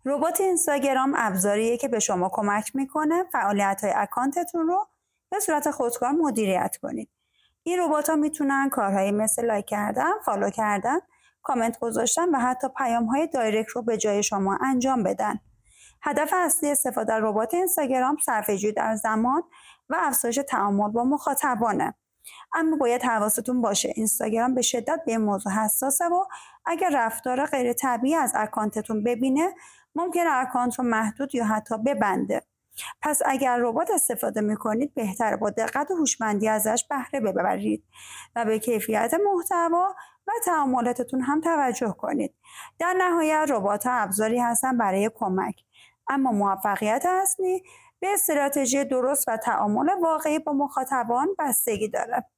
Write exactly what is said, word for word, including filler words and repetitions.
ربات اینستاگرام ابزاریه که به شما کمک میکنه فعالیت‌های اکانتتون رو به صورت خودکار مدیریت کنید. این ربات‌ها میتونن کارهایی مثل لایک کردن، فالو کردن، کامنت گذاشتن و حتی پیام‌های دایرکت رو به جای شما انجام بدن. هدف اصلی استفاده از ربات اینستاگرام صرفه‌جویی در زمان و افزایش تعامل با مخاطبانه. اما باید حواستون باشه اینستاگرام به شدت به این موضوع حساسه و اگر رفتار غیر طبیعی از اکانتتون ببینه ممکنه اکانت رو محدود یا حتی ببنده. پس اگر ربات استفاده میکنید بهتره با دقت و هوشمندی ازش بهره ببرید و به کیفیت محتوا و تعاملاتتون هم توجه کنید. در نهایت ربات‌ها ابزاری هستن برای کمک، اما موفقیت اصلی به استراتژی درست و تعامل واقعی با مخاطبان بستگی داره.